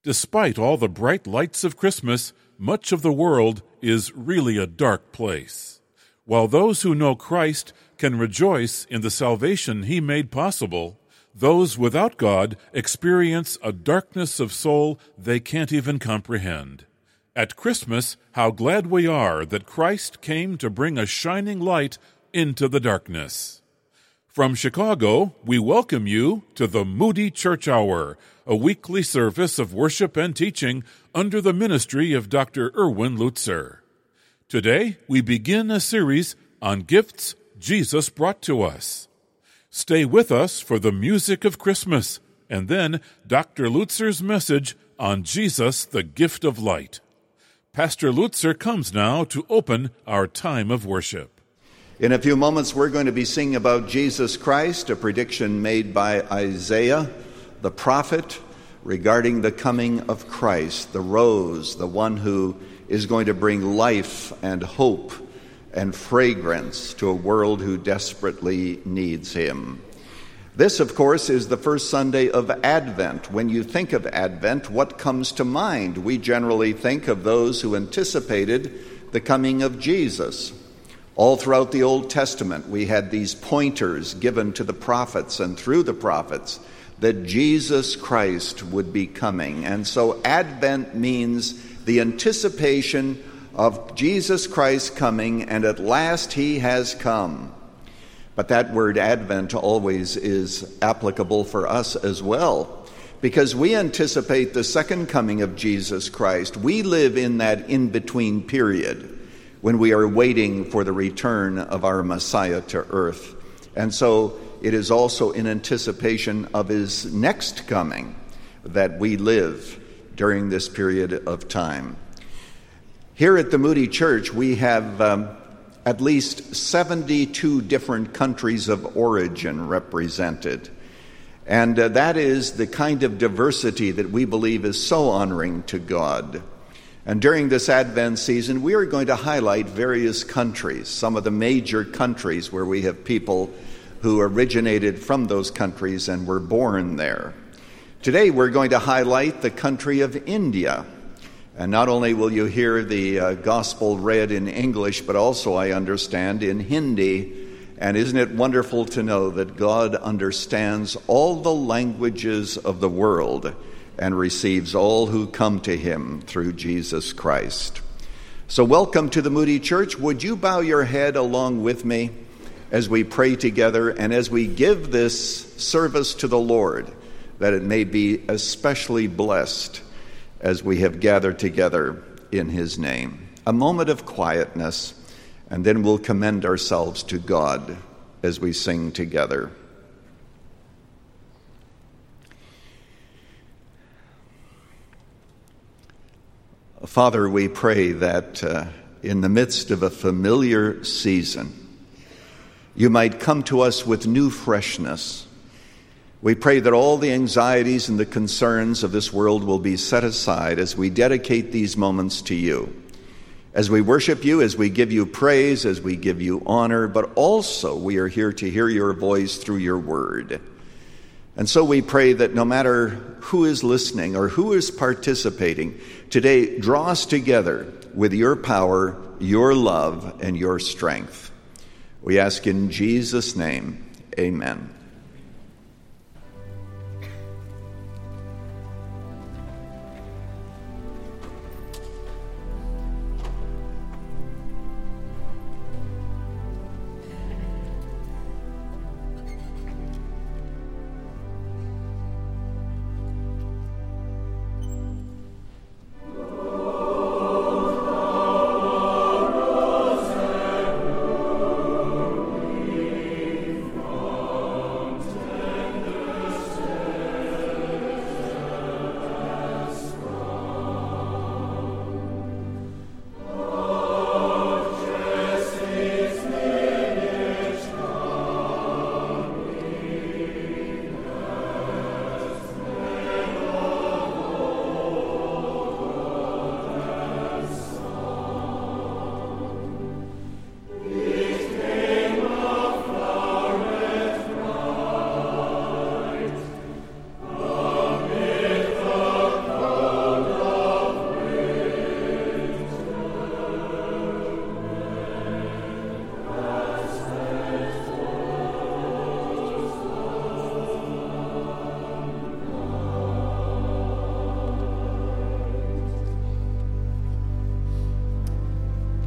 Despite all the bright lights of Christmas, much of the world is really a dark place. While those who know Christ can rejoice in the salvation He made possible, those without God experience a darkness of soul they can't even comprehend. At Christmas, how glad we are that Christ came to bring a shining light into the darkness. From Chicago, we welcome you to the Moody Church Hour, a weekly service of worship and teaching under the ministry of Dr. Erwin Lutzer. Today, we begin a series on gifts Jesus brought to us. Stay with us for the music of Christmas, and then Dr. Lutzer's message on Jesus, the gift of light. Pastor Lutzer comes now to open our time of worship. In a few moments, we're going to be singing about Jesus Christ, a prediction made by Isaiah, the prophet, regarding the coming of Christ, the rose, the one who is going to bring life and hope and fragrance to a world who desperately needs Him. This, of course, is the first Sunday of Advent. When you think of Advent, what comes to mind? We generally think of those who anticipated the coming of Jesus. All throughout the Old Testament, we had these pointers given to the prophets and through the prophets that Jesus Christ would be coming. And so Advent means the anticipation of Jesus Christ coming, and at last He has come. But that word Advent always is applicable for us as well, because we anticipate the second coming of Jesus Christ. We live in that in-between period when we are waiting for the return of our Messiah to earth. And so it is also in anticipation of His next coming that we live during this period of time. Here at the Moody Church, we have at least 72 different countries of origin represented. And that is the kind of diversity that we believe is so honoring to God. And during this Advent season, we are going to highlight various countries, some of the major countries where we have people who originated from those countries and were born there. Today, we're going to highlight the country of India. And not only will you hear the gospel read in English, but also, I understand, in Hindi. And isn't it wonderful to know that God understands all the languages of the world and receives all who come to Him through Jesus Christ. So welcome to the Moody Church. Would you bow your head along with me as we pray together and as we give this service to the Lord, that it may be especially blessed as we have gathered together in His name. A moment of quietness, and then we'll commend ourselves to God as we sing together. Father, we pray that in the midst of a familiar season, You might come to us with new freshness. We pray that all the anxieties and the concerns of this world will be set aside as we dedicate these moments to You, as we worship You, as we give You praise, as we give You honor, but also we are here to hear Your voice through Your word. And so we pray that no matter who is listening or who is participating, today draw us together with Your power, Your love, and Your strength. We ask in Jesus' name, amen.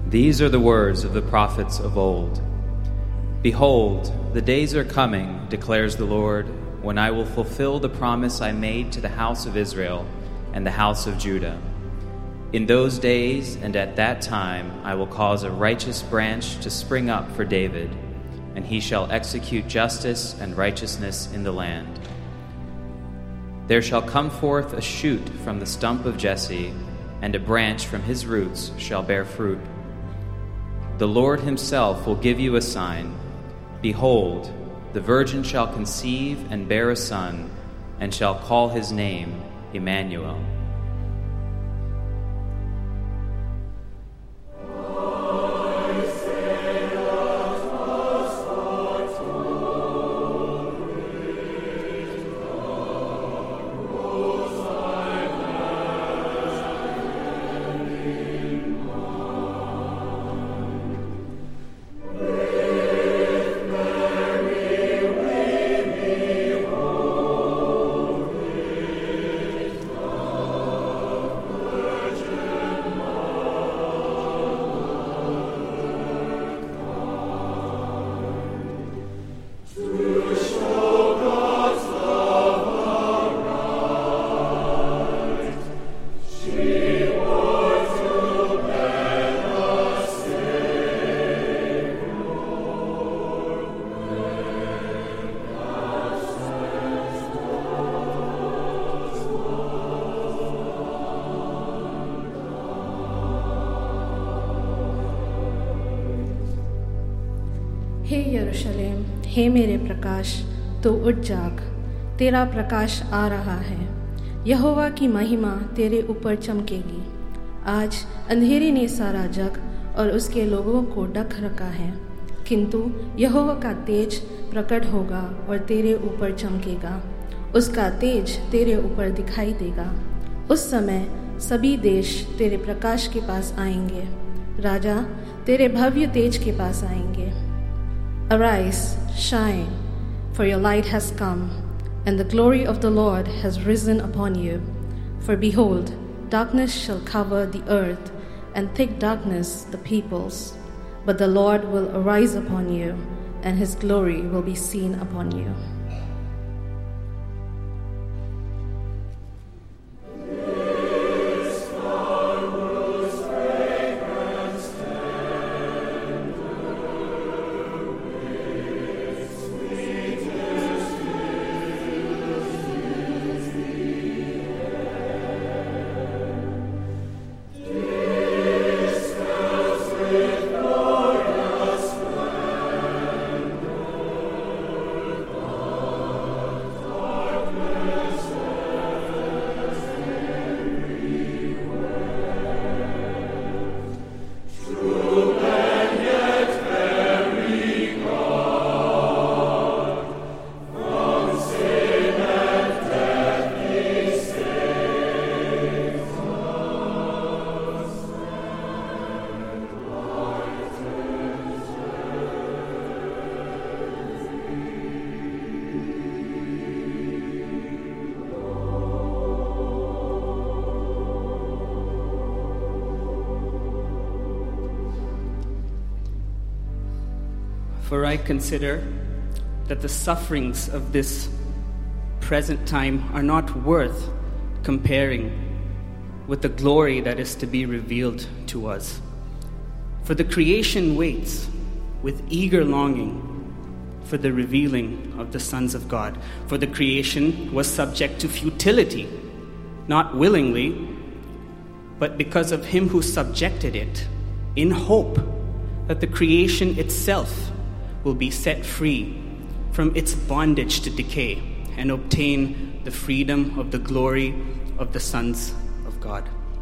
These are the words of the prophets of old. Behold, the days are coming, declares the Lord, when I will fulfill the promise I made to the house of Israel and the house of Judah. In those days and at that time I will cause a righteous branch to spring up for David, and he shall execute justice and righteousness in the land. There shall come forth a shoot from the stump of Jesse, and a branch from his roots shall bear fruit. The Lord himself will give you a sign. Behold, the virgin shall conceive and bear a son, and shall call his name Emmanuel. हे यरूशलेम, हे मेरे प्रकाश, तू उठ जाग, तेरा प्रकाश आ रहा है। यहोवा की महिमा तेरे ऊपर चमकेगी। आज अंधेरे ने सारा जग और उसके लोगों को ढक रखा है, किंतु यहोवा का तेज प्रकट होगा और तेरे ऊपर चमकेगा। उसका तेज तेरे ऊपर दिखाई देगा। उस समय सभी देश तेरे प्रकाश के पास आएंगे, राजा तेरे भव्य तेज के पास आएंगे। Arise, shine, for your light has come, and the glory of the Lord has risen upon you. For behold, darkness shall cover the earth, and thick darkness the peoples. But the Lord will arise upon you, and his glory will be seen upon you. For I consider that the sufferings of this present time are not worth comparing with the glory that is to be revealed to us. For the creation waits with eager longing for the revealing of the sons of God. For the creation was subject to futility, not willingly, but because of him who subjected it, in hope that the creation itself will be set free from its bondage to decay and obtain the freedom of the glory of the sons of God.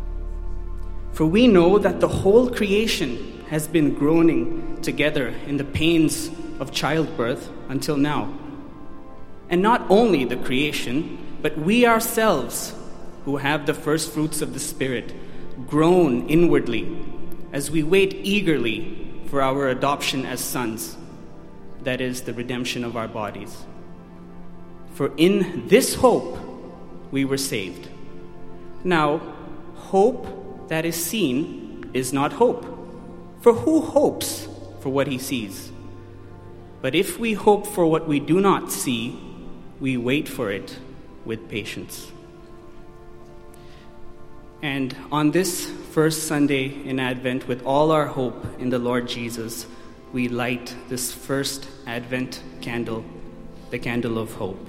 For we know that the whole creation has been groaning together in the pains of childbirth until now. And not only the creation, but we ourselves, who have the first fruits of the Spirit, groan inwardly as we wait eagerly for our adoption as sons, that is, the redemption of our bodies. For in this hope we were saved. Now, hope that is seen is not hope. For who hopes for what he sees? But if we hope for what we do not see, we wait for it with patience. And on this first Sunday in Advent, with all our hope in the Lord Jesus, we light this first Advent candle, the candle of hope.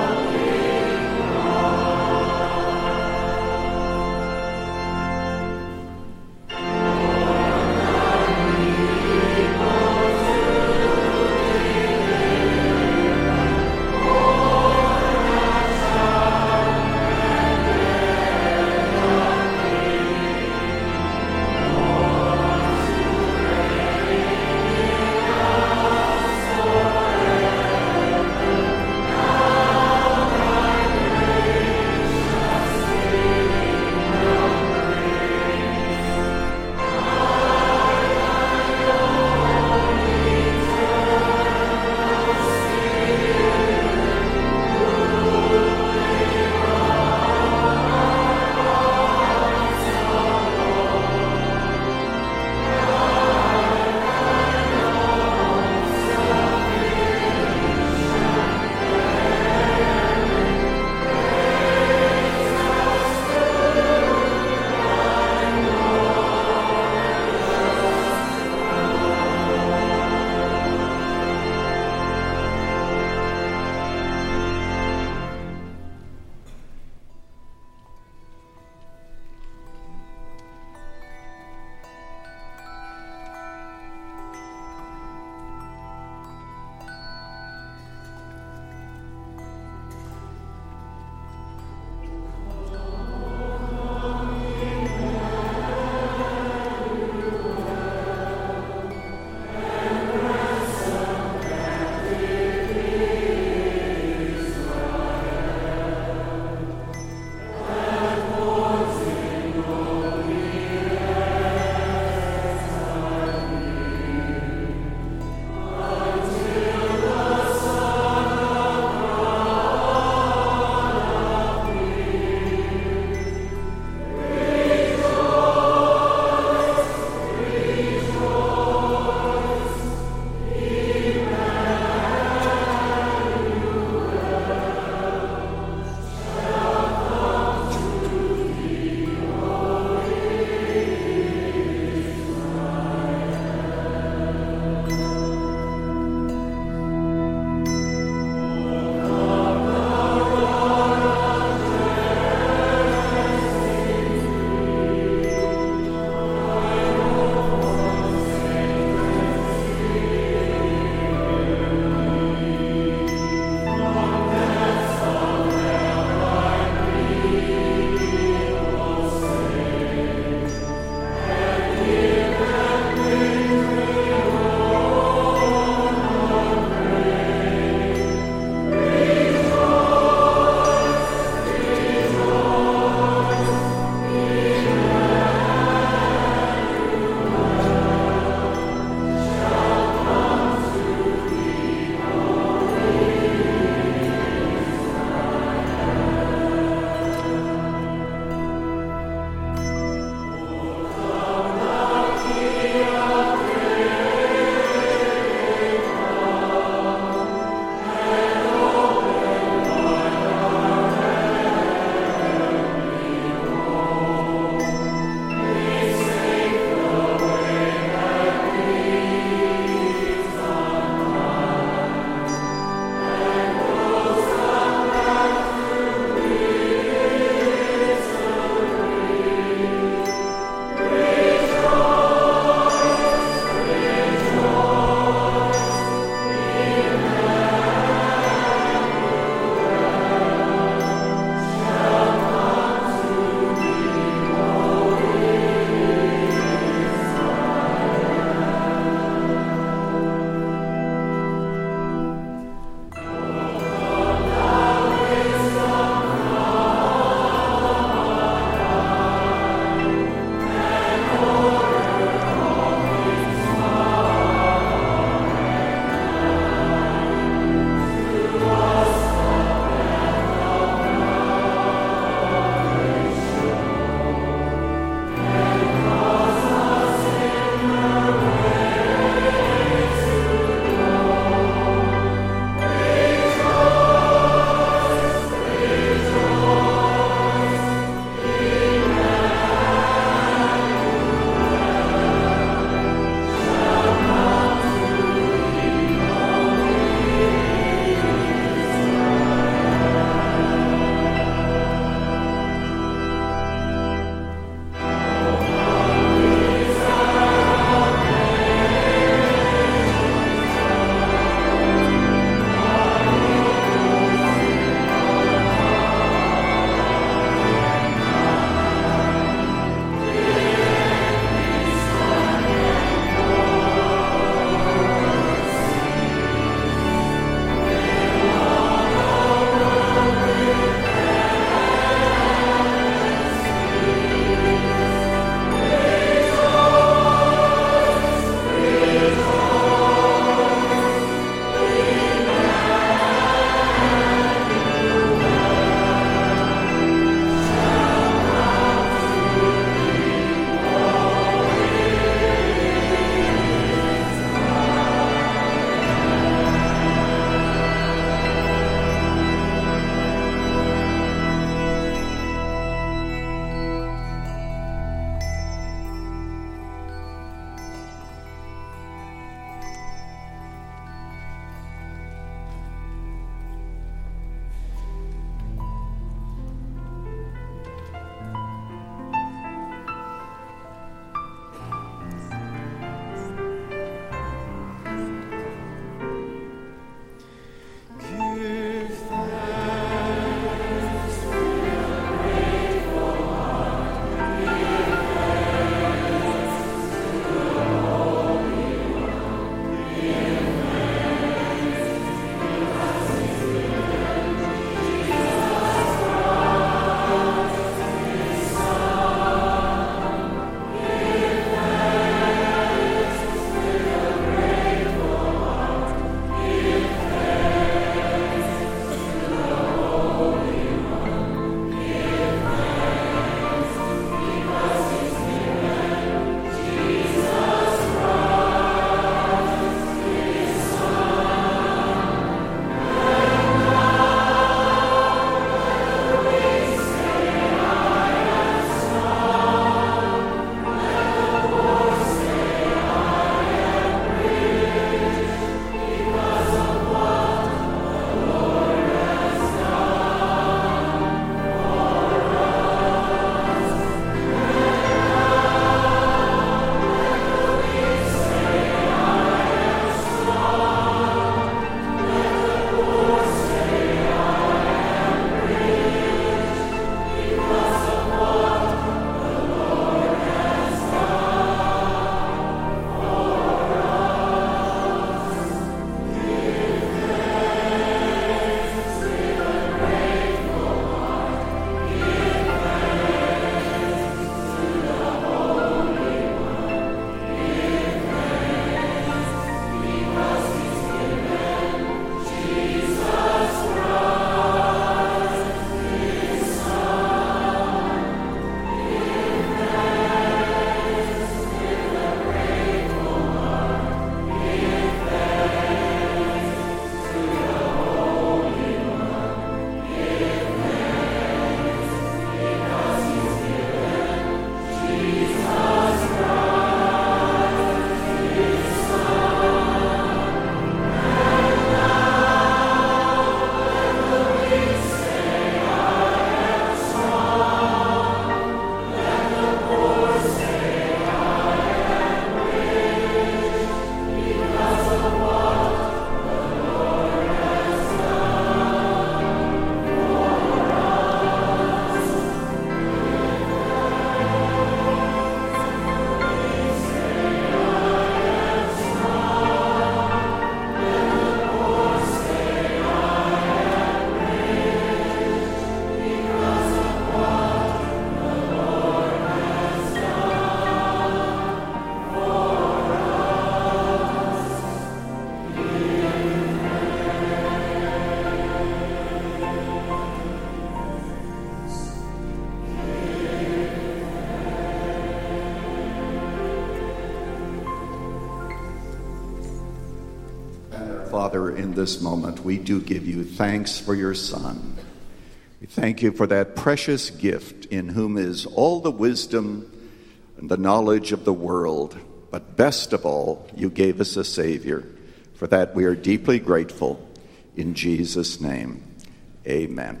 Father, in this moment, we do give you thanks for your Son. We thank you for that precious gift in whom is all the wisdom and the knowledge of the world. But best of all, you gave us a Savior. For that we are deeply grateful. In Jesus' name, amen.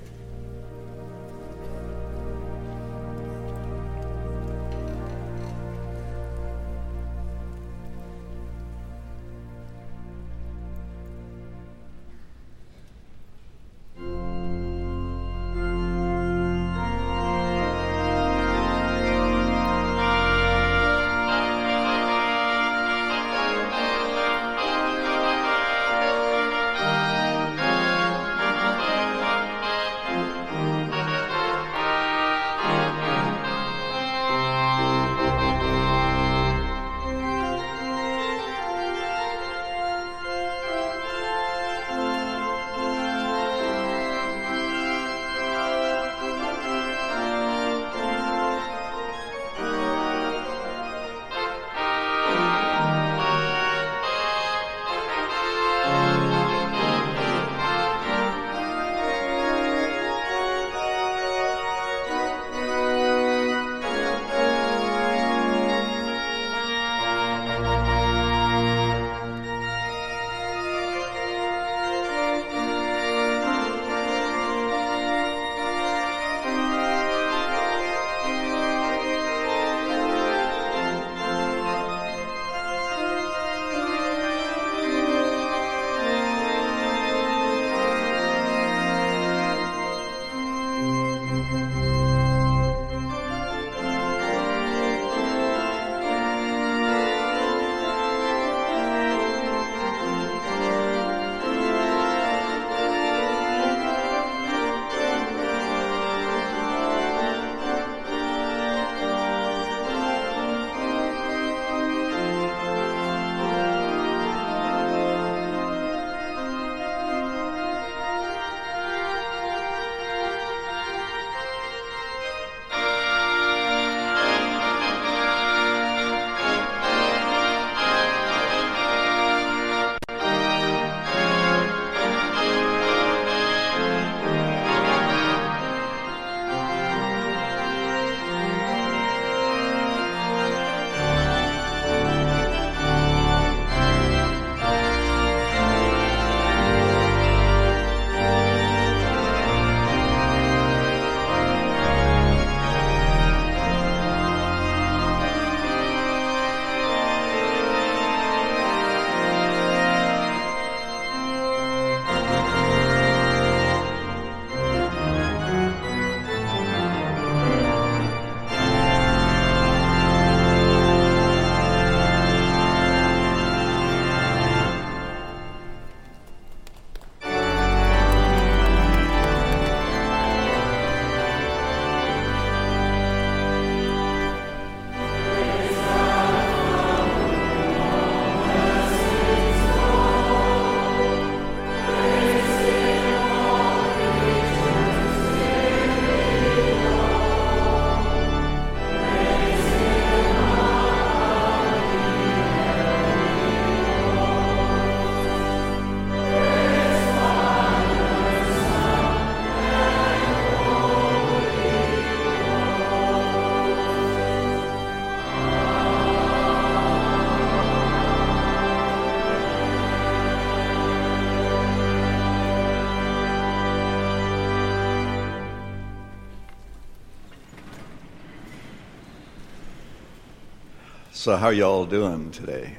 So how y'all doing today?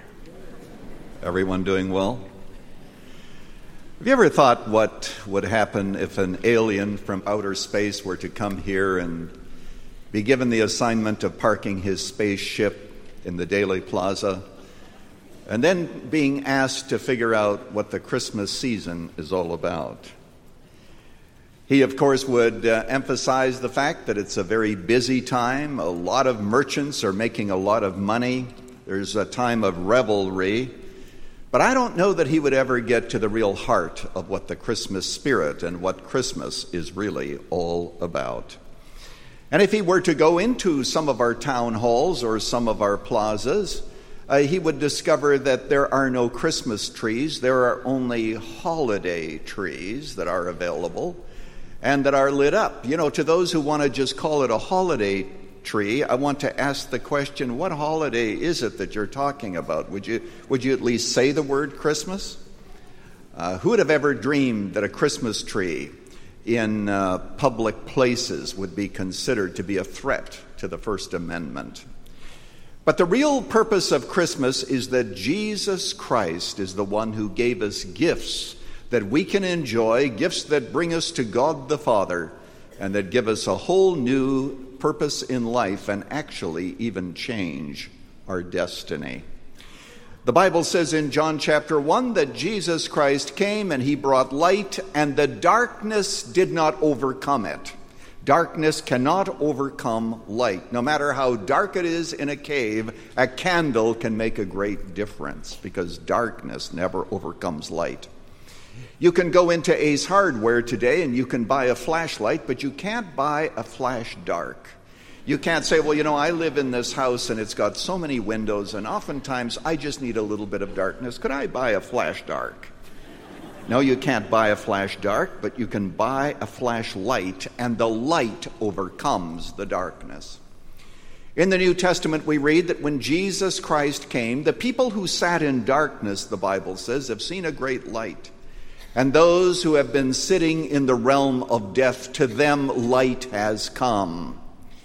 Everyone doing well? Have you ever thought what would happen if an alien from outer space were to come here and be given the assignment of parking his spaceship in the Daily Plaza, and then being asked to figure out what the Christmas season is all about? He, of course, would emphasize the fact that it's a very busy time. A lot of merchants are making a lot of money. There's a time of revelry. But I don't know that he would ever get to the real heart of what the Christmas spirit and what Christmas is really all about. And if he were to go into some of our town halls or some of our plazas, he would discover that there are no Christmas trees. There are only holiday trees that are available and that are lit up. You know, to those who want to just call it a holiday tree, I want to ask the question, what holiday is it that you're talking about? Would you at least say the word Christmas? Who would have ever dreamed that a Christmas tree in public places would be considered to be a threat to the First Amendment? But the real purpose of Christmas is that Jesus Christ is the one who gave us gifts that we can enjoy, gifts that bring us to God the Father, and that give us a whole new purpose in life and actually even change our destiny. The Bible says in John chapter 1 that Jesus Christ came and he brought light, and the darkness did not overcome it. Darkness cannot overcome light. No matter how dark it is in a cave, a candle can make a great difference because darkness never overcomes light. You can go into Ace Hardware today and you can buy a flashlight, but you can't buy a flash dark. You can't say, well, you know, I live in this house and it's got so many windows and oftentimes I just need a little bit of darkness. Could I buy a flash dark? No, you can't buy a flash dark, but you can buy a flashlight, and the light overcomes the darkness. In the New Testament, we read that when Jesus Christ came, the people who sat in darkness, the Bible says, have seen a great light. And those who have been sitting in the realm of death, to them light has come.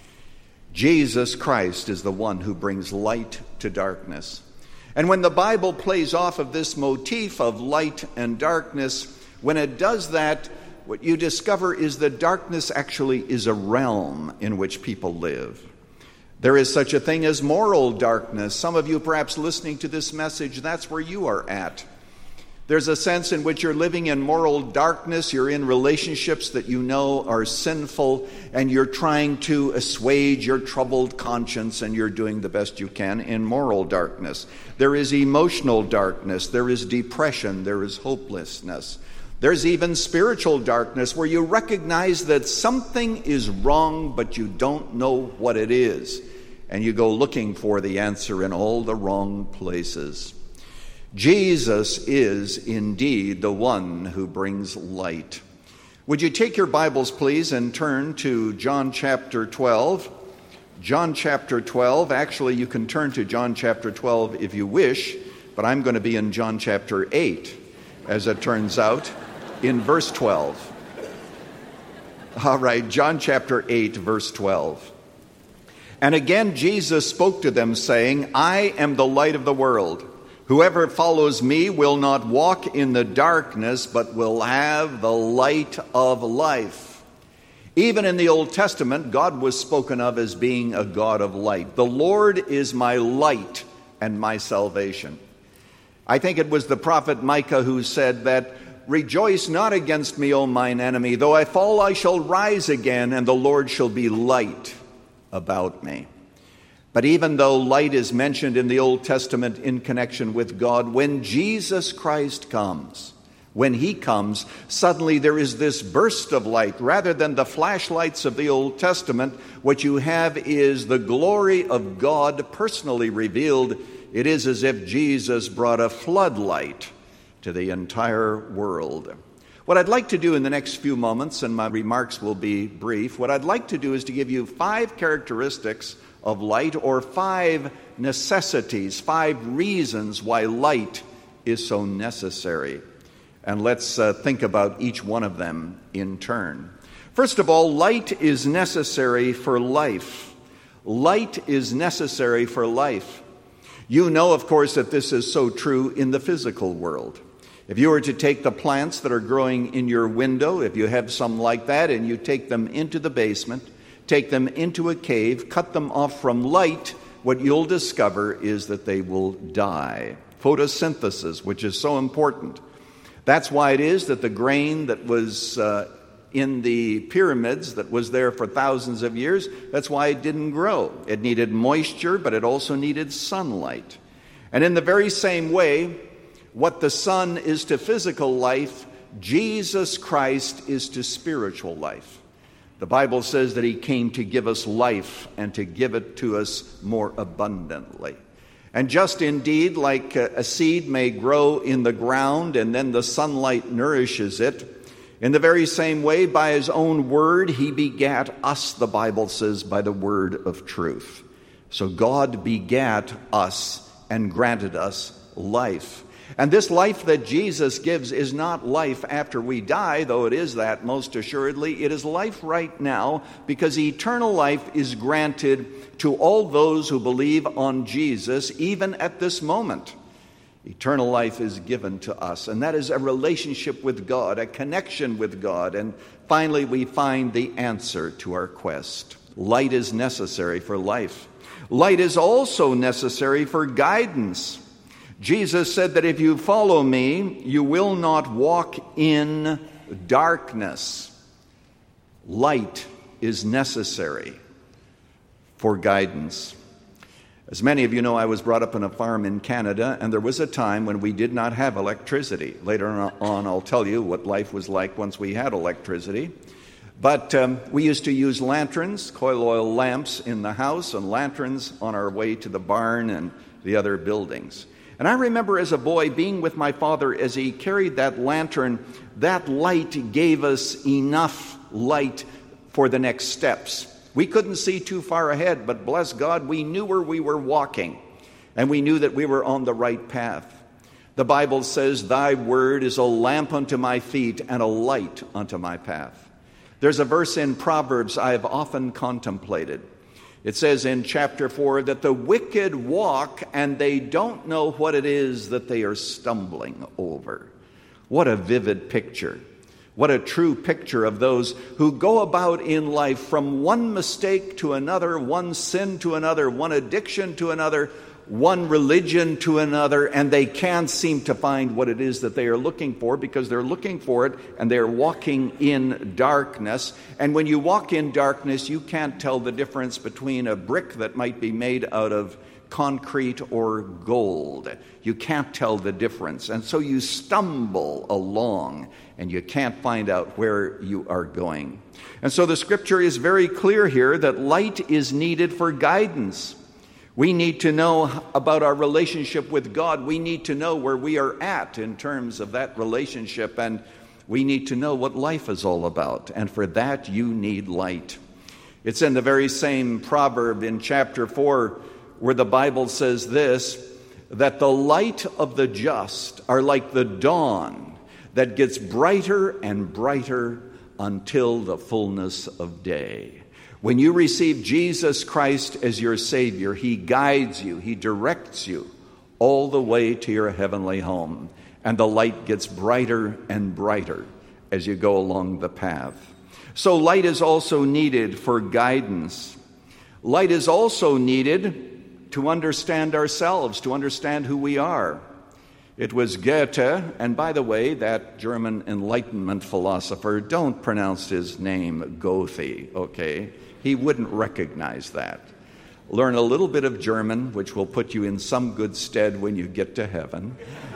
Jesus Christ is the one who brings light to darkness. And when the Bible plays off of this motif of light and darkness, when it does that, what you discover is that darkness actually is a realm in which people live. There is such a thing as moral darkness. Some of you perhaps listening to this message, that's where you are at. There's a sense in which you're living in moral darkness. You're in relationships that you know are sinful, and you're trying to assuage your troubled conscience, and you're doing the best you can in moral darkness. There is emotional darkness. There is depression. There is hopelessness. There's even spiritual darkness where you recognize that something is wrong, but you don't know what it is, and you go looking for the answer in all the wrong places. Jesus is indeed the one who brings light. Would you take your Bibles, please, and turn to John chapter 12. John chapter 12. Actually, you can turn to John chapter 12 if you wish, but I'm going to be in John chapter 8, as it turns out, in verse 12. All right, John chapter 8, verse 12. And again Jesus spoke to them, saying, I am the light of the world. Whoever follows me will not walk in the darkness, but will have the light of life. Even in the Old Testament, God was spoken of as being a God of light. The Lord is my light and my salvation. I think it was the prophet Micah who said that, rejoice not against me, O mine enemy. Though I fall, I shall rise again, and the Lord shall be light about me. But even though light is mentioned in the Old Testament in connection with God, when Jesus Christ comes, when he comes, suddenly there is this burst of light. Rather than the flashlights of the Old Testament, what you have is the glory of God personally revealed. It is as if Jesus brought a floodlight to the entire world. What I'd like to do in the next few moments, and my remarks will be brief, what I'd like to do is to give you 5 characteristics of light, or 5 necessities, 5 reasons why light is so necessary. And let's think about each one of them in turn. First of all, light is necessary for life. Light is necessary for life. You know, of course, that this is so true in the physical world. If you were to take the plants that are growing in your window, if you have some like that, and you take them into the basement, take them into a cave, cut them off from light, what you'll discover is that they will die. Photosynthesis, which is so important. That's why it is that the grain that was in the pyramids that was there for thousands of years, that's why it didn't grow. It needed moisture, but it also needed sunlight. And in the very same way, what the sun is to physical life, Jesus Christ is to spiritual life. The Bible says that he came to give us life and to give it to us more abundantly. And just indeed, like a seed may grow in the ground and then the sunlight nourishes it, in the very same way, by his own word, he begat us, the Bible says, by the word of truth. So God begat us and granted us life. And this life that Jesus gives is not life after we die, though it is that most assuredly. It is life right now, because eternal life is granted to all those who believe on Jesus, even at this moment. Eternal life is given to us, and that is a relationship with God, a connection with God. And finally, we find the answer to our quest. Light is necessary for life. Light is also necessary for guidance. Jesus said that if you follow me, you will not walk in darkness. Light is necessary for guidance. As many of you know, I was brought up on a farm in Canada, and there was a time when we did not have electricity. Later on, I'll tell you what life was like once we had electricity. But we used to use lanterns, coil oil lamps in the house, and lanterns on our way to the barn and the other buildings. And I remember as a boy being with my father as he carried that lantern. That light gave us enough light for the next steps. We couldn't see too far ahead, but bless God, we knew where we were walking, and we knew that we were on the right path. The Bible says, "Thy word is a lamp unto my feet and a light unto my path." There's a verse in Proverbs I have often contemplated. It says in chapter 4 that the wicked walk and they don't know what it is that they are stumbling over. What a vivid picture. What a true picture of those who go about in life from one mistake to another, one sin to another, one addiction to another, one religion to another, and they can't seem to find what it is that they are looking for, because they're looking for it and they're walking in darkness. And when you walk in darkness, you can't tell the difference between a brick that might be made out of concrete or gold. You can't tell the difference. And so you stumble along and you can't find out where you are going. And so the scripture is very clear here that light is needed for guidance. We need to know about our relationship with God. We need to know where we are at in terms of that relationship, and we need to know what life is all about. And for that, you need light. It's in the very same proverb in chapter 4 where the Bible says this, that the light of the just are like the dawn that gets brighter and brighter until the fullness of day. When you receive Jesus Christ as your Savior, He guides you, He directs you all the way to your heavenly home. And the light gets brighter and brighter as you go along the path. So light is also needed for guidance. Light is also needed to understand ourselves, to understand who we are. It was Goethe, and by the way, that German Enlightenment philosopher, don't pronounce his name Goethe, okay? He wouldn't recognize that. Learn a little bit of German, which will put you in some good stead when you get to heaven.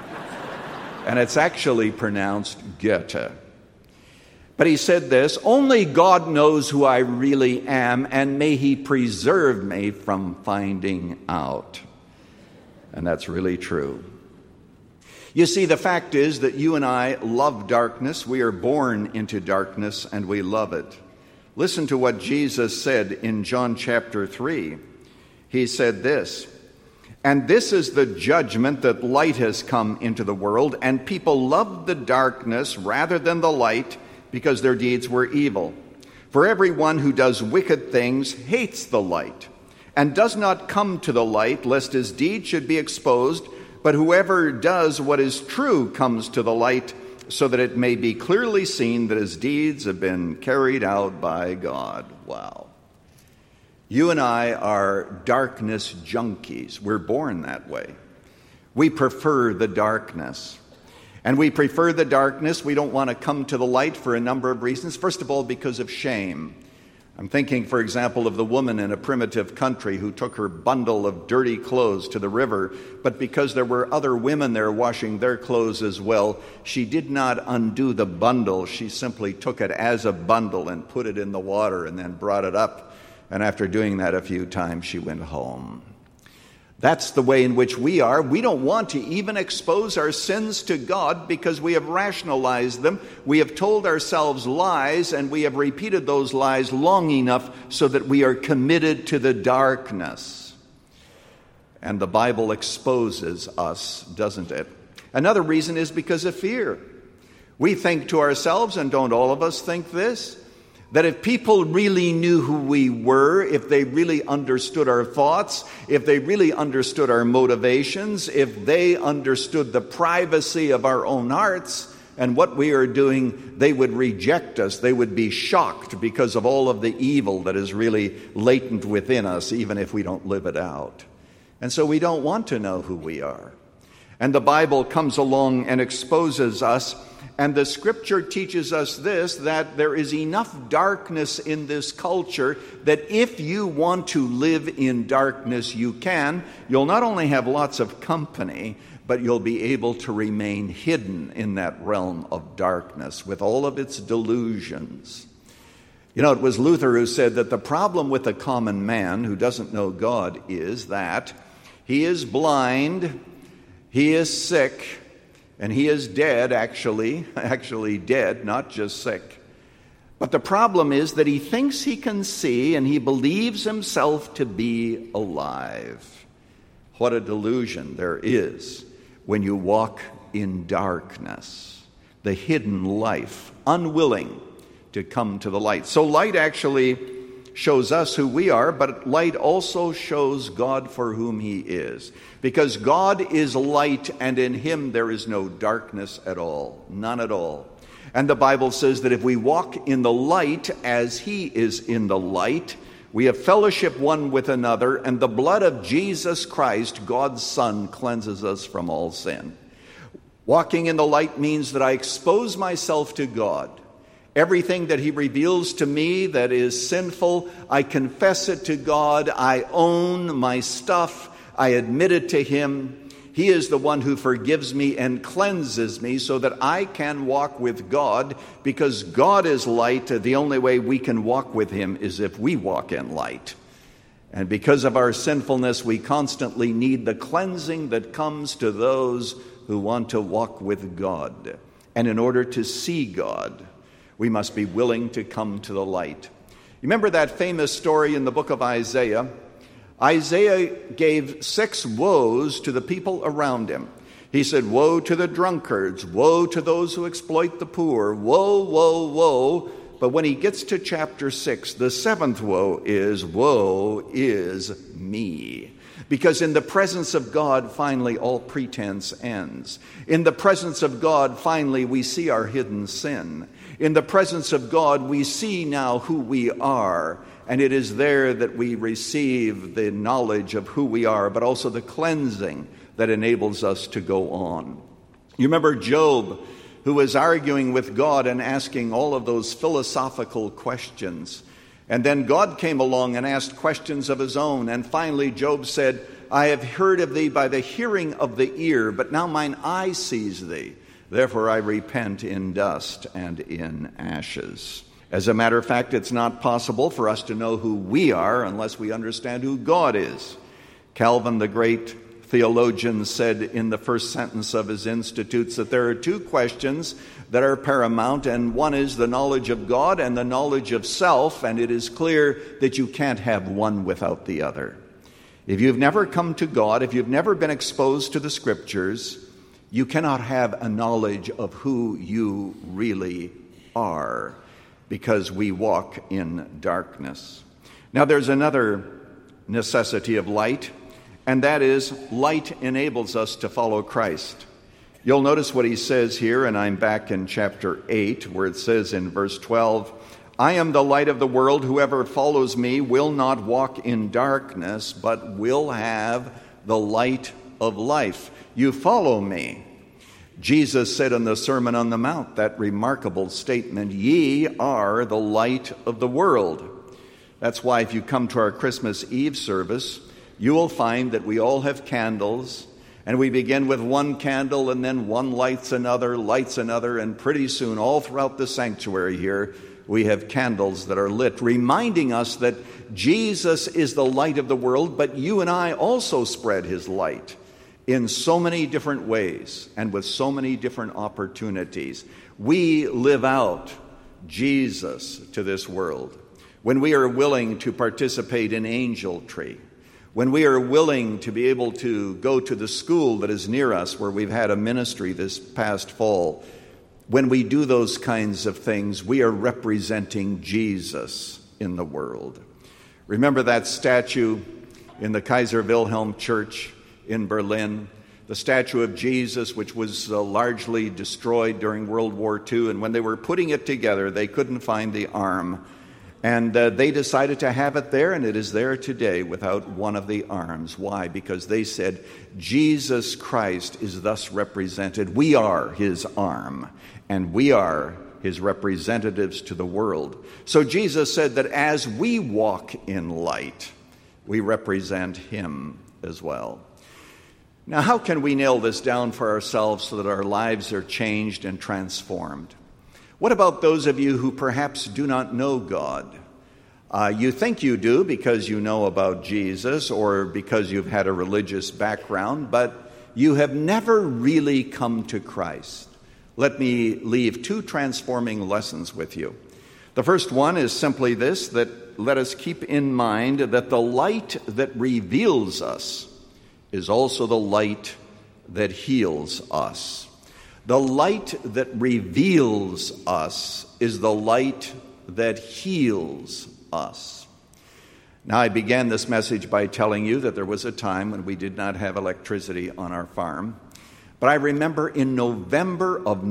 And it's actually pronounced Goethe. But he said this, "Only God knows who I really am, and may He preserve me from finding out." And that's really true. You see, the fact is that you and I love darkness. We are born into darkness, and we love it. Listen to what Jesus said in John chapter 3. He said this, "And this is the judgment, that light has come into the world, and people loved the darkness rather than the light, because their deeds were evil. For everyone who does wicked things hates the light, and does not come to the light, lest his deeds should be exposed. But whoever does what is true comes to the light, so that it may be clearly seen that his deeds have been carried out by God." Wow. You and I are darkness junkies. We're born that way. We prefer the darkness. And we prefer the darkness. We don't want to come to the light for a number of reasons. First of all, because of shame. I'm thinking, for example, of the woman in a primitive country who took her bundle of dirty clothes to the river, but because there were other women there washing their clothes as well, she did not undo the bundle. She simply took it as a bundle and put it in the water and then brought it up. And after doing that a few times, she went home. That's the way in which we are. We don't want to even expose our sins to God because we have rationalized them. We have told ourselves lies, and we have repeated those lies long enough so that we are committed to the darkness. And the Bible exposes us, doesn't it? Another reason is because of fear. We think to ourselves, and don't all of us think this, that if people really knew who we were, if they really understood our thoughts, if they really understood our motivations, if they understood the privacy of our own hearts and what we are doing, they would reject us. They would be shocked because of all of the evil that is really latent within us, even if we don't live it out. And so we don't want to know who we are. And the Bible comes along and exposes us. And the Scripture teaches us this, that there is enough darkness in this culture that if you want to live in darkness, you can. You'll not only have lots of company, but you'll be able to remain hidden in that realm of darkness with all of its delusions. You know, it was Luther who said that the problem with the common man who doesn't know God is that he is blind, he is sick, and he is dead, actually dead, not just sick. But the problem is that he thinks he can see and he believes himself to be alive. What a delusion there is when you walk in darkness, the hidden life, unwilling to come to the light. So light actually shows us who we are, but light also shows God for whom he is. Because God is light, and in him there is no darkness at all, none at all. And the Bible says that if we walk in the light as he is in the light, we have fellowship one with another, and the blood of Jesus Christ, God's Son, cleanses us from all sin. Walking in the light means that I expose myself to God. Everything that he reveals to me that is sinful, I confess it to God. I own my stuff. I admit it to him. He is the one who forgives me and cleanses me so that I can walk with God, because God is light. The only way we can walk with him is if we walk in light. And because of our sinfulness, we constantly need the cleansing that comes to those who want to walk with God. And in order to see God, we must be willing to come to the light. You remember that famous story in the book of Isaiah? Isaiah gave 6 woes to the people around him. He said, woe to the drunkards, woe to those who exploit the poor, woe, woe, woe. But when he gets to chapter 6, the 7th woe is me. Because in the presence of God, finally, all pretense ends. In the presence of God, finally, we see our hidden sin. In the presence of God, we see now who we are, and it is there that we receive the knowledge of who we are, but also the cleansing that enables us to go on. You remember Job, who was arguing with God and asking all of those philosophical questions. And then God came along and asked questions of his own, and finally Job said, I have heard of thee by the hearing of the ear, but now mine eye sees thee. Therefore I repent in dust and in ashes. As a matter of fact, it's not possible for us to know who we are unless we understand who God is. Calvin, the great theologian, said in the first sentence of his Institutes that there are 2 questions that are paramount, and one is the knowledge of God and the knowledge of self, and it is clear that you can't have one without the other. If you've never come to God, if you've never been exposed to the Scriptures, you cannot have a knowledge of who you really are, because we walk in darkness. Now, there's another necessity of light, and that is light enables us to follow Christ. You'll notice what he says here, and I'm back in chapter 8, where it says in verse 12, I am the light of the world. Whoever follows me will not walk in darkness, but will have the light of life. You follow me. Jesus said in the Sermon on the Mount, that remarkable statement, ye are the light of the world. That's why if you come to our Christmas Eve service, you will find that we all have candles, and we begin with one candle, and then one lights another, and pretty soon all throughout the sanctuary here, we have candles that are lit, reminding us that Jesus is the light of the world, but you and I also spread his light in so many different ways and with so many different opportunities. We live out Jesus to this world. When we are willing to participate in Angel Tree, when we are willing to be able to go to the school that is near us where we've had a ministry this past fall, when we do those kinds of things, we are representing Jesus in the world. Remember that statue in the Kaiser Wilhelm Church in Berlin, the statue of Jesus, which was largely destroyed during World War II, and when they were putting it together, they couldn't find the arm. And they decided to have it there, and it is there today without one of the arms. Why? Because they said, Jesus Christ is thus represented. We are his arm, and we are his representatives to the world. So Jesus said that as we walk in light, we represent him as well. Now, how can we nail this down for ourselves so that our lives are changed and transformed? What about those of you who perhaps do not know God? You think you do because you know about Jesus or because you've had a religious background, but you have never really come to Christ. Let me leave two transforming lessons with you. The first one is simply this, that let us keep in mind that the light that reveals us is also the light that heals us. The light that reveals us is the light that heals us. Now, I began this message by telling you that there was a time when we did not have electricity on our farm. But I remember in November of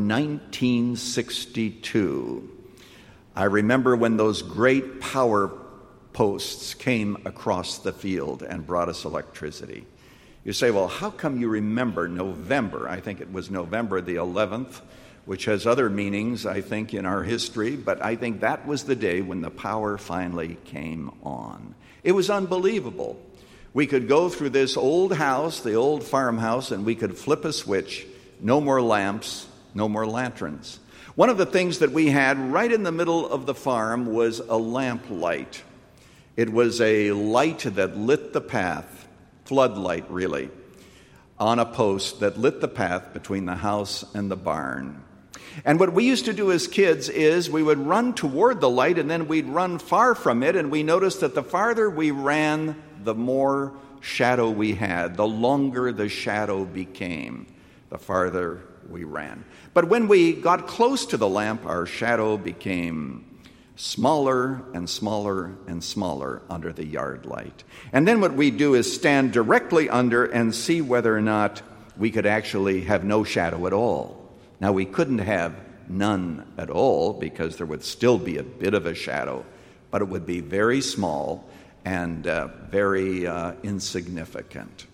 1962, I remember when those great power posts came across the field and brought us electricity. You say, well, how come you remember November? I think it was November the 11th, which has other meanings, I think, in our history, but I think that was the day when the power finally came on. It was unbelievable. We could go through this old house, the old farmhouse, and we could flip a switch. No more lamps, no more lanterns. One of the things that we had right in the middle of the farm was a lamp light. It was a light that lit the path, floodlight really, on a post that lit the path between the house and the barn. And what we used to do as kids is we would run toward the light and then we'd run far from it, and we noticed that the farther we ran, the more shadow we had. The longer the shadow became, the farther we ran. But when we got close to the lamp, our shadow became smaller and smaller and smaller under the yard light. And then what we do is stand directly under and see whether or not we could actually have no shadow at all. Now, we couldn't have none at all because there would still be a bit of a shadow, but it would be very small and very insignificant.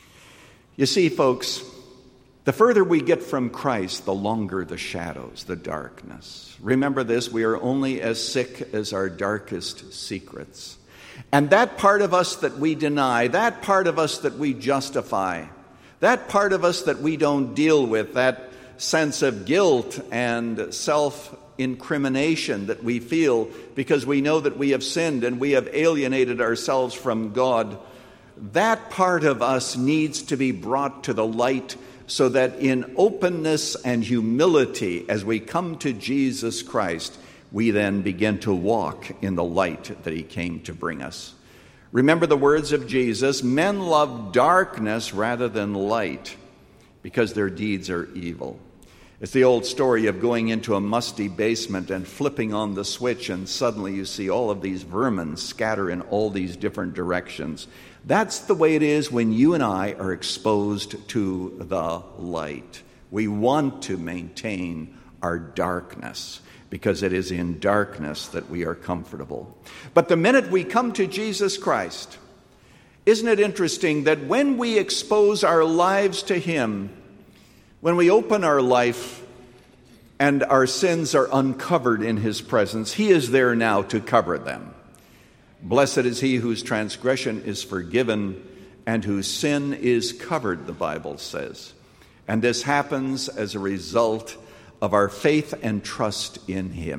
You see, folks, the further we get from Christ, the longer the shadows, the darkness. Remember this, we are only as sick as our darkest secrets. And that part of us that we deny, that part of us that we justify, that part of us that we don't deal with, that sense of guilt and self-incrimination that we feel because we know that we have sinned and we have alienated ourselves from God, that part of us needs to be brought to the light so that in openness and humility, as we come to Jesus Christ, we then begin to walk in the light that he came to bring us. Remember the words of Jesus, men love darkness rather than light because their deeds are evil. It's the old story of going into a musty basement and flipping on the switch, and suddenly you see all of these vermin scatter in all these different directions. That's the way it is when you and I are exposed to the light. We want to maintain our darkness because it is in darkness that we are comfortable. But the minute we come to Jesus Christ, isn't it interesting that when we expose our lives to him, when we open our life and our sins are uncovered in his presence, he is there now to cover them. Blessed is he whose transgression is forgiven and whose sin is covered, the Bible says. And this happens as a result of our faith and trust in him.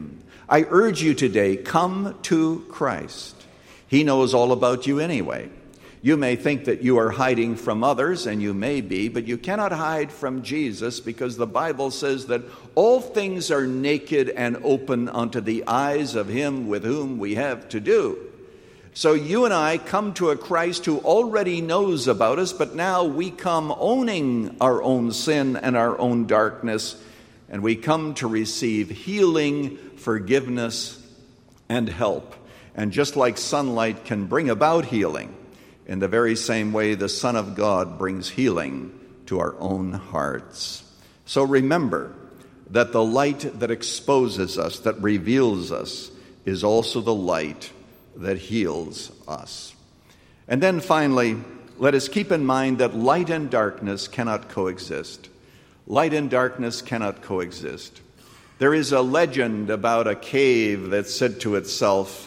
I urge you today, come to Christ. He knows all about you anyway. You may think that you are hiding from others, and you may be, but you cannot hide from Jesus, because the Bible says that all things are naked and open unto the eyes of him with whom we have to do. So you and I come to a Christ who already knows about us, but now we come owning our own sin and our own darkness, and we come to receive healing, forgiveness, and help. And just like sunlight can bring about healing, in the very same way the Son of God brings healing to our own hearts. So remember that the light that exposes us, that reveals us, is also the light that heals us. And then finally, let us keep in mind that light and darkness cannot coexist. Light and darkness cannot coexist. There is a legend about a cave that said to itself,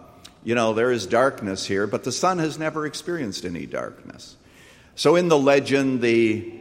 there is darkness here, but the sun has never experienced any darkness. So in the legend, the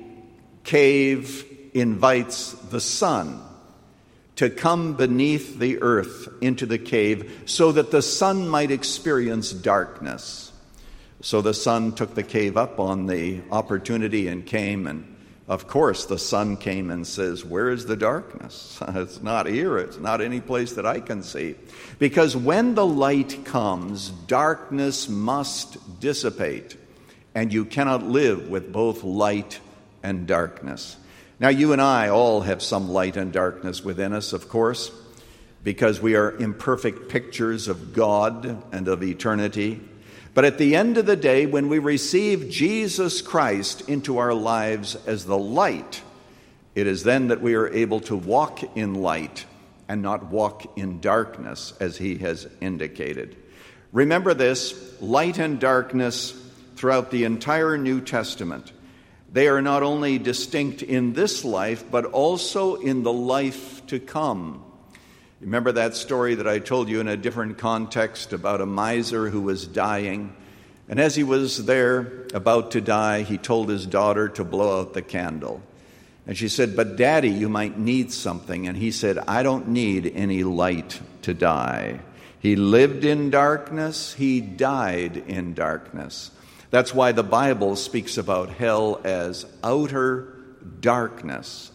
cave invites the sun to come beneath the earth into the cave so that the sun might experience darkness. So the sun took the cave up on the opportunity and came, and of course the sun came and says, "Where is the darkness? It's not here. It's not any place that I can see." Because when the light comes, darkness must dissipate, and you cannot live with both light and darkness. Now, you and I all have some light and darkness within us, of course, because we are imperfect pictures of God and of eternity. But at the end of the day, when we receive Jesus Christ into our lives as the light, it is then that we are able to walk in light and not walk in darkness, as he has indicated. Remember this, light and darkness throughout the entire New Testament, they are not only distinct in this life, but also in the life to come. Remember that story that I told you in a different context about a miser who was dying? And as he was there about to die, he told his daughter to blow out the candle. And she said, "But Daddy, you might need something." And he said, "I don't need any light to die." He lived in darkness. He died in darkness. That's why the Bible speaks about hell as outer darkness,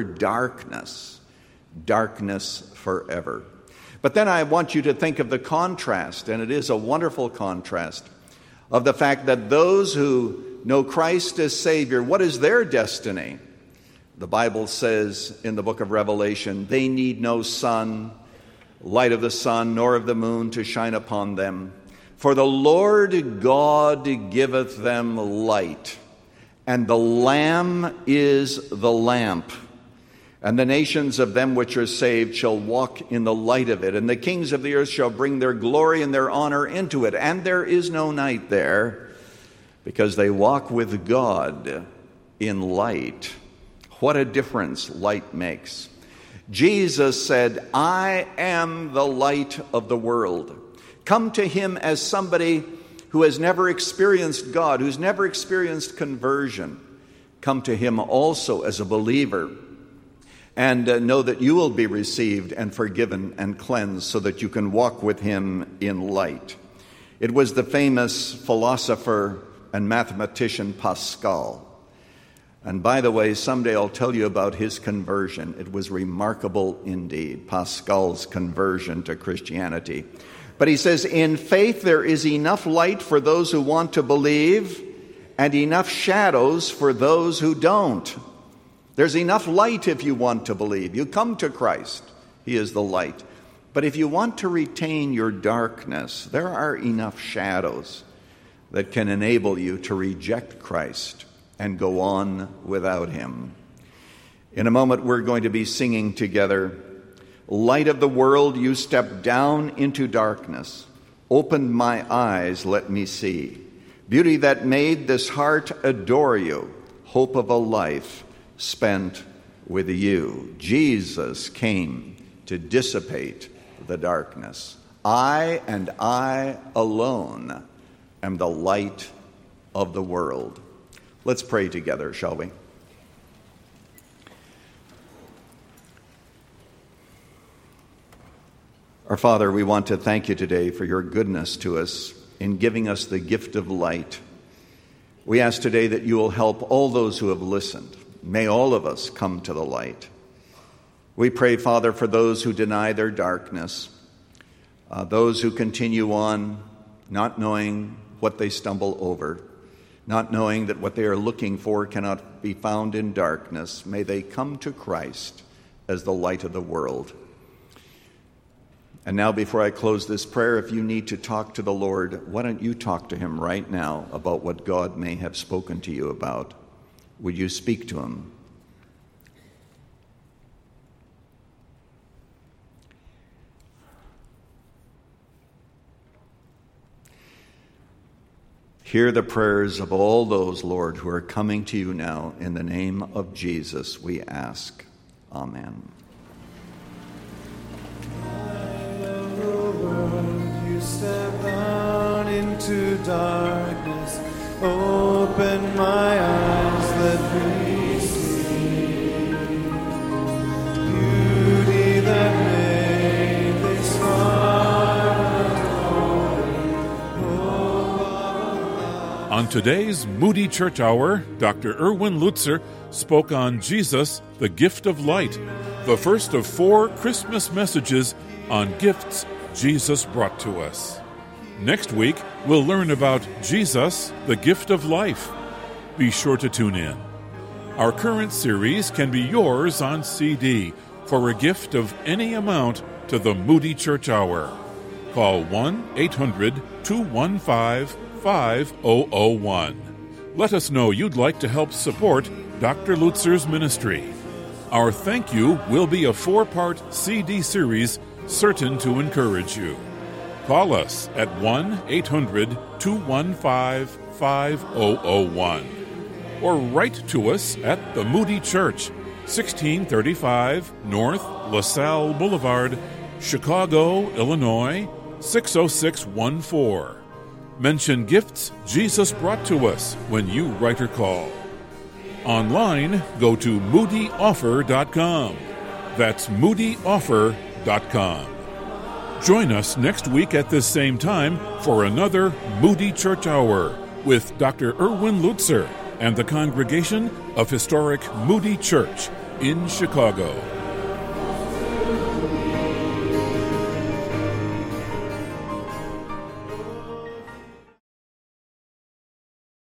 darkness forever. But then I want you to think of the contrast, and it is a wonderful contrast, of the fact that those who know Christ as Savior, what is their destiny? The Bible says in the book of Revelation, they need no sun, light of the sun, nor of the moon to shine upon them. For the Lord God giveth them light, and the Lamb is the lamp. And the nations of them which are saved shall walk in the light of it, and the kings of the earth shall bring their glory and their honor into it. And there is no night there, because they walk with God in light. What a difference light makes. Jesus said, "I am the light of the world." Come to him as somebody who has never experienced God, who's never experienced conversion. Come to him also as a believer, and know that you will be received and forgiven and cleansed so that you can walk with him in light. It was the famous philosopher and mathematician Pascal. And by the way, someday I'll tell you about his conversion. It was remarkable indeed, Pascal's conversion to Christianity. But he says, in faith there is enough light for those who want to believe and enough shadows for those who don't. There's enough light if you want to believe. You come to Christ. He is the light. But if you want to retain your darkness, there are enough shadows that can enable you to reject Christ and go on without him. In a moment, we're going to be singing together, "Light of the world, you stepped down into darkness. Opened my eyes, let me see. Beauty that made this heart adore you. Hope of a life spent with you." Jesus came to dissipate the darkness. I and I alone am the light of the world. Let's pray together, shall we? Our Father, we want to thank you today for your goodness to us in giving us the gift of light. We ask today that you will help all those who have listened. May all of us come to the light. We pray, Father, for those who deny their darkness, those who continue on not knowing what they stumble over, not knowing that what they are looking for cannot be found in darkness. May they come to Christ as the light of the world. And now, before I close this prayer, if you need to talk to the Lord, why don't you talk to him right now about what God may have spoken to you about? Would you speak to him? Hear the prayers of all those, Lord, who are coming to you now. In the name of Jesus, we ask. Amen. You step down into darkness, open my eyes, let me see beauty that made this heart adore. On today's Moody Church Hour, Dr. Erwin Lutzer spoke on Jesus, the Gift of Light, the first of 4 Christmas messages on gifts Jesus brought to us. Next week, we'll learn about Jesus, the Gift of Life. Be sure to tune in. Our current series can be yours on CD for a gift of any amount to the Moody Church Hour. Call 1-800-215-5001. Let us know you'd like to help support Dr. Lutzer's ministry. Our thank you will be a 4-part CD series certain to encourage you. Call us at 1-800-215-5001 or write to us at the Moody Church, 1635 North LaSalle Boulevard, Chicago, Illinois, 60614. Mention gifts Jesus brought to us when you write or call. Online, go to moodyoffer.com. That's moodyoffer.com. Join us next week at this same time for another Moody Church Hour with Dr. Erwin Lutzer and the congregation of historic Moody Church in Chicago.